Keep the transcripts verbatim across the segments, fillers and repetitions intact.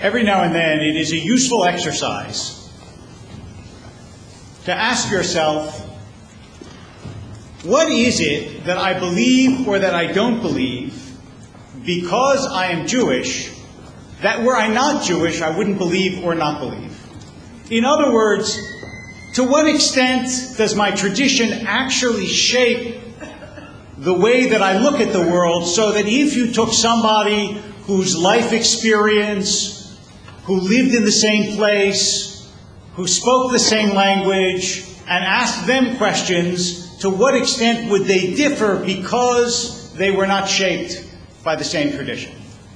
Every now and then it is a useful exercise to ask yourself, what is it that I believe or that I don't believe because I am Jewish, that were I not Jewish I wouldn't believe or not believe? In other words, to what extent does my tradition actually shape the way that I look at the world, so that if you took somebody whose life experience, who lived in the same place, who spoke the same language, and asked them questions, to what extent would they differ because they were not shaped by the same tradition?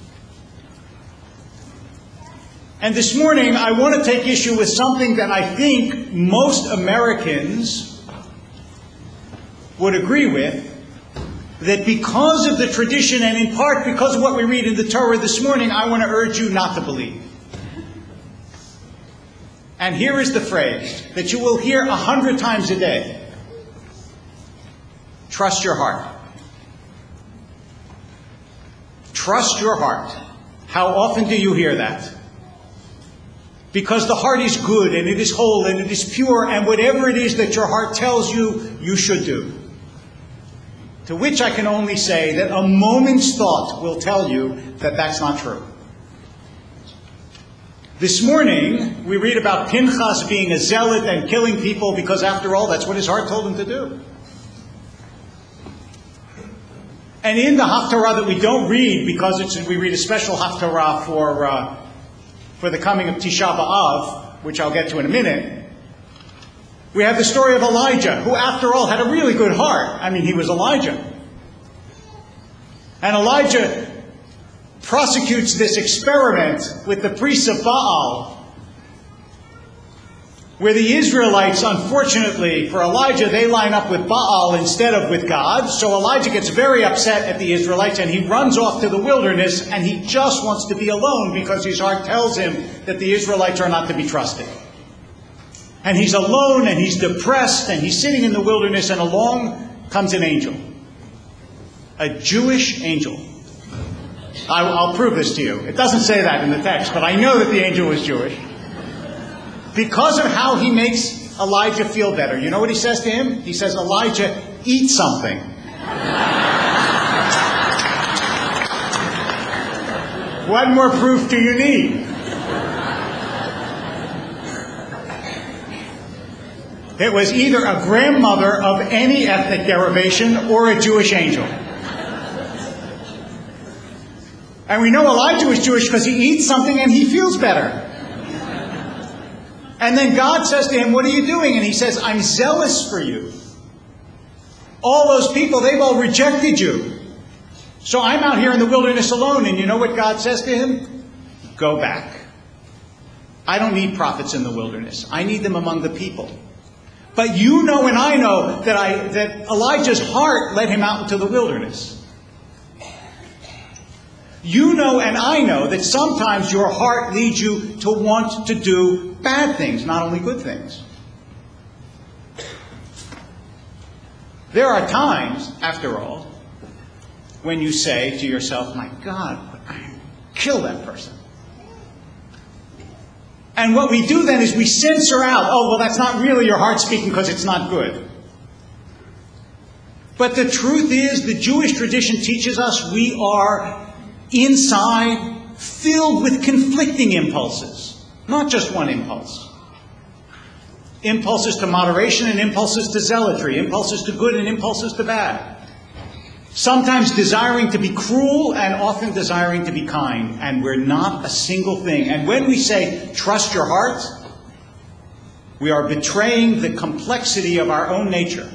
And this morning I want to take issue with something that I think most Americans would agree with, that because of the tradition and in part because of what we read in the Torah this morning, I want to urge you not to believe. And here is the phrase that you will hear a hundred times a day. Trust your heart. Trust your heart. How often do you hear that? Because the heart is good and it is whole and it is pure, and whatever it is that your heart tells you, you should do. To which I can only say that a moment's thought will tell you that that's not true. This morning, we read about Pinchas being a zealot and killing people because, after all, that's what his heart told him to do. And in the Haftarah that we don't read, because it's, we read a special Haftarah for, uh, for the coming of Tisha B'Av, which I'll get to in a minute, we have the story of Elijah, who, after all, had a really good heart. I mean, he was Elijah. And Elijah prosecutes this experiment with the priests of Baal, where the Israelites, unfortunately for Elijah, they line up with Baal instead of with God. So Elijah gets very upset at the Israelites, and he runs off to the wilderness, and he just wants to be alone because his heart tells him that the Israelites are not to be trusted. And he's alone, and he's depressed, and he's sitting in the wilderness, and along comes an angel. A Jewish angel. I, I'll prove this to you. It doesn't say that in the text, but I know that the angel was Jewish. Because of how he makes Elijah feel better. You know what he says to him? He says, Elijah, eat something. What more proof do you need? It was either a grandmother of any ethnic derivation or a Jewish angel. And we know Elijah was Jewish because he eats something and he feels better. And then God says to him, what are you doing? And he says, I'm zealous for you. All those people, they've all rejected you. So I'm out here in the wilderness alone. And you know what God says to him? Go back. I don't need prophets in the wilderness. I need them among the people. But you know and I know that, I, that Elijah's heart led him out into the wilderness. You know and I know that sometimes your heart leads you to want to do bad things, not only good things. There are times, after all, when you say to yourself, my God, kill that person. And what we do then is we censor out, oh, well, that's not really your heart speaking because it's not good. But the truth is, the Jewish tradition teaches us we are inside filled with conflicting impulses, not just one impulse. Impulses to moderation and impulses to zealotry, impulses to good and impulses to bad. Sometimes desiring to be cruel and often desiring to be kind. And we're not a single thing. And when we say, trust your heart, we are betraying the complexity of our own nature.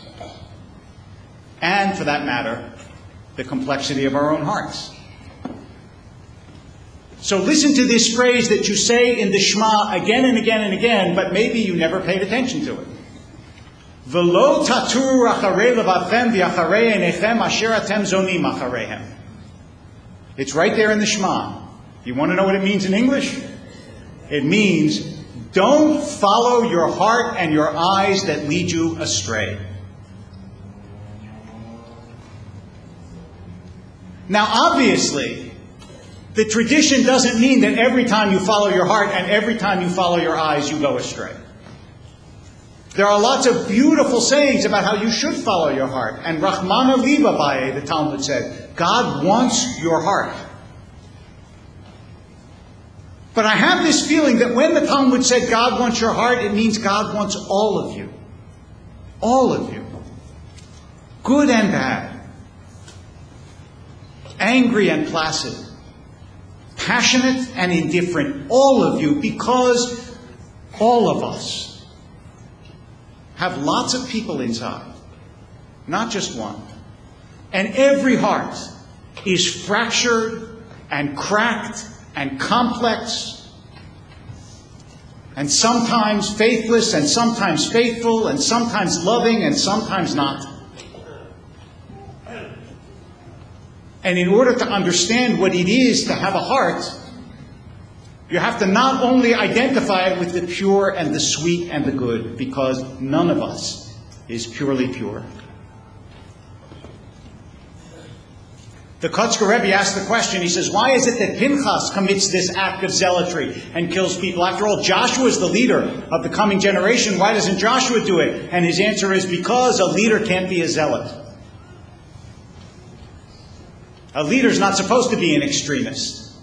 And, for that matter, the complexity of our own hearts. So listen to this phrase that you say in the Shema again and again and again, but maybe you never paid attention to it. V'lo taturu acharei levavchem v'acharei einechem asher atem zonim achareihem. It's right there in the Shema. You want to know what it means in English? It means, don't follow your heart and your eyes that lead you astray. Now, obviously, The tradition doesn't mean that every time you follow your heart and every time you follow your eyes, you go astray. There are lots of beautiful sayings about how you should follow your heart. And Rachmana liba baye, the Talmud said, God wants your heart. But I have this feeling that when the Talmud said God wants your heart, it means God wants all of you. All of you. Good and bad. Angry and placid. Passionate and indifferent. All of you, because all of us have lots of people inside. Not just one. And every heart is fractured and cracked and complex, and sometimes faithless, and sometimes faithful, and sometimes loving, and sometimes not. And in order to understand what it is to have a heart, you have to not only identify it with the pure and the sweet and the good, because none of us is purely pure. The Kotzker Rebbe asked the question, he says, why is it that Pinchas commits this act of zealotry and kills people? After all, Joshua is the leader of the coming generation. Why doesn't Joshua do it? And his answer is because a leader can't be a zealot. A leader's not supposed to be an extremist.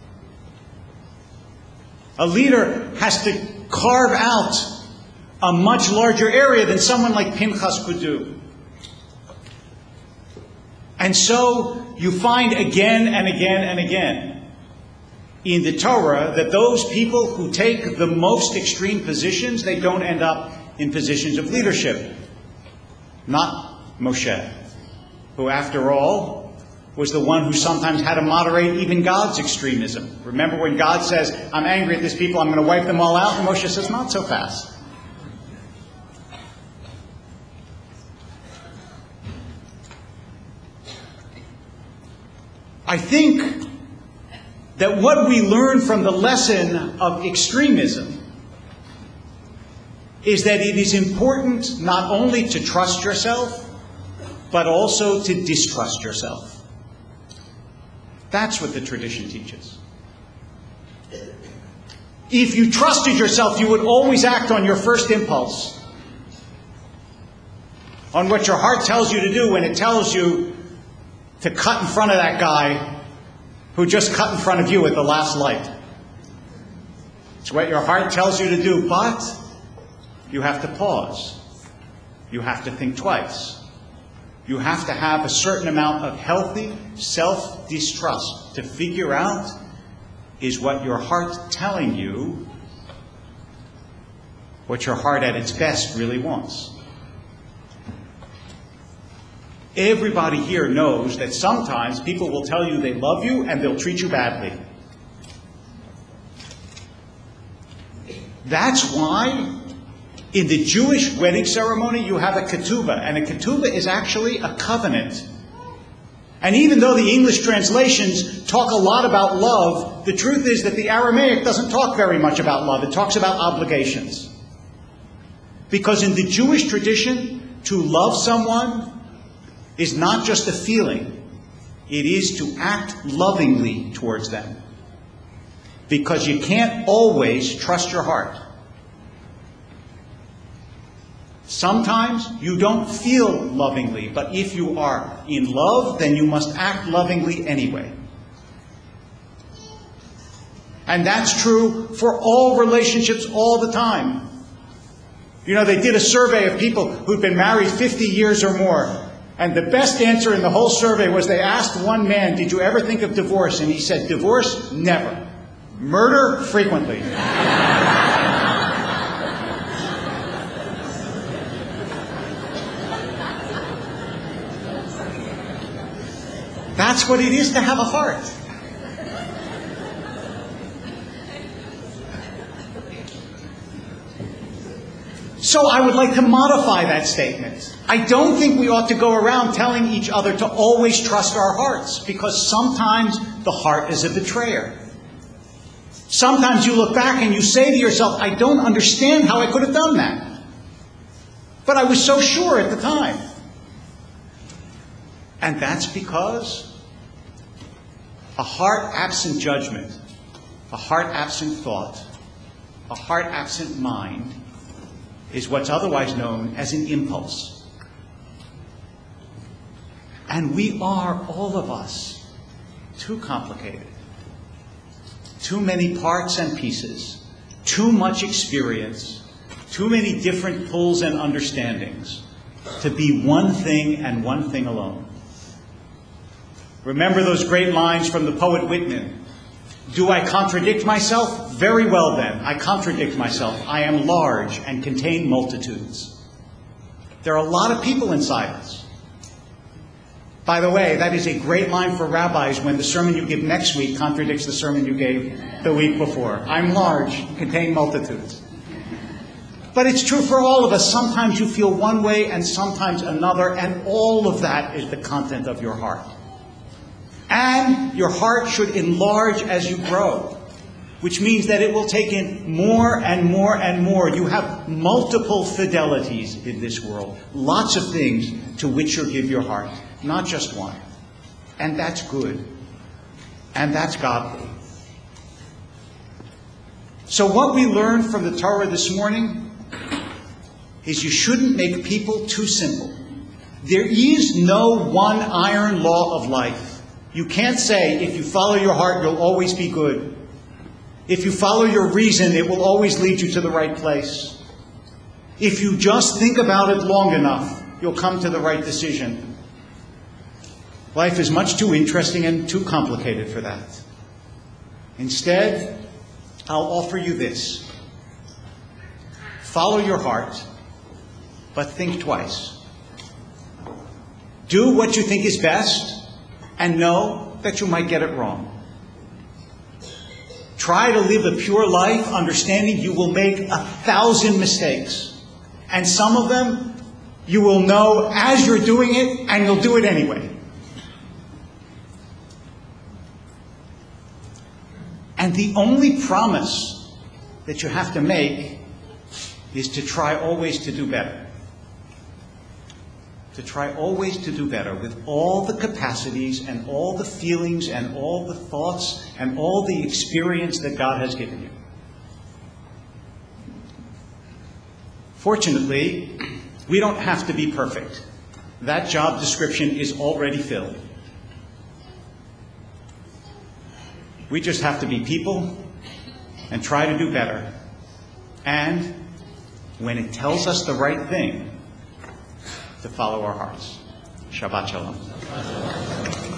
A leader has to carve out a much larger area than someone like Pinchas could do. And so you find again and again and again in the Torah that those people who take the most extreme positions, they don't end up in positions of leadership. Not Moshe, who after all was the one who sometimes had to moderate even God's extremism. Remember when God says, I'm angry at these people, I'm going to wipe them all out? And Moshe says, not so fast. I think that what we learn from the lesson of extremism is that it is important not only to trust yourself, but also to distrust yourself. That's what the tradition teaches. If you trusted yourself, you would always act on your first impulse, on what your heart tells you to do when it tells you to cut in front of that guy who just cut in front of you at the last light. It's what your heart tells you to do, but you have to pause. You have to think twice. You have to have a certain amount of healthy self-distrust to figure out, is what your heart telling you what your heart at its best really wants? Everybody here knows that sometimes people will tell you they love you and they'll treat you badly. That's why in the Jewish wedding ceremony you have a ketubah, and a ketubah is actually a covenant. And even though the English translations talk a lot about love, the truth is that the Aramaic doesn't talk very much about love. It talks about obligations. Because in the Jewish tradition, to love someone is not just a feeling. It is to act lovingly towards them. Because you can't always trust your heart. Sometimes you don't feel lovingly, but if you are in love, then you must act lovingly anyway. And that's true for all relationships all the time. You know, they did a survey of people who'd been married fifty years or more. And the best answer in the whole survey was they asked one man, did you ever think of divorce? And he said, divorce? Never. Murder? Frequently. That's what it is to have a heart. So I would like to modify that statement. I don't think we ought to go around telling each other to always trust our hearts, because sometimes the heart is a betrayer. Sometimes you look back and you say to yourself, I don't understand how I could have done that. But I was so sure at the time. And that's because A heart absent judgment, a heart absent thought, a heart absent mind is what's otherwise known as an impulse. And we are, all of us, too complicated, too many parts and pieces, too much experience, too many different pulls and understandings to be one thing and one thing alone. Remember those great lines from the poet Whitman. Do I contradict myself? Very well then, I contradict myself. I am large and contain multitudes. There are a lot of people inside us. By the way, that is a great line for rabbis when the sermon you give next week contradicts the sermon you gave the week before. I'm large, contain multitudes. But it's true for all of us. Sometimes you feel one way and sometimes another, and all of that is the content of your heart. And your heart should enlarge as you grow, which means that it will take in more and more and more. You have multiple fidelities in this world, lots of things to which you give your heart, not just one. And that's good. And that's godly. So what we learned from the Torah this morning is you shouldn't make people too simple. There is no one iron law of life. You can't say, if you follow your heart, you'll always be good. If you follow your reason, it will always lead you to the right place. If you just think about it long enough, you'll come to the right decision. Life is much too interesting and too complicated for that. Instead, I'll offer you this. Follow your heart, but think twice. Do what you think is best, and know that you might get it wrong. Try to live a pure life, understanding you will make a thousand mistakes. And some of them you will know as you're doing it, and you'll do it anyway. And the only promise that you have to make is to try always to do better. To try always to do better with all the capacities and all the feelings and all the thoughts and all the experience that God has given you. Fortunately, we don't have to be perfect. That job description is already filled. We just have to be people and try to do better. And when it tells us the right thing, to follow our hearts. Shabbat Shalom.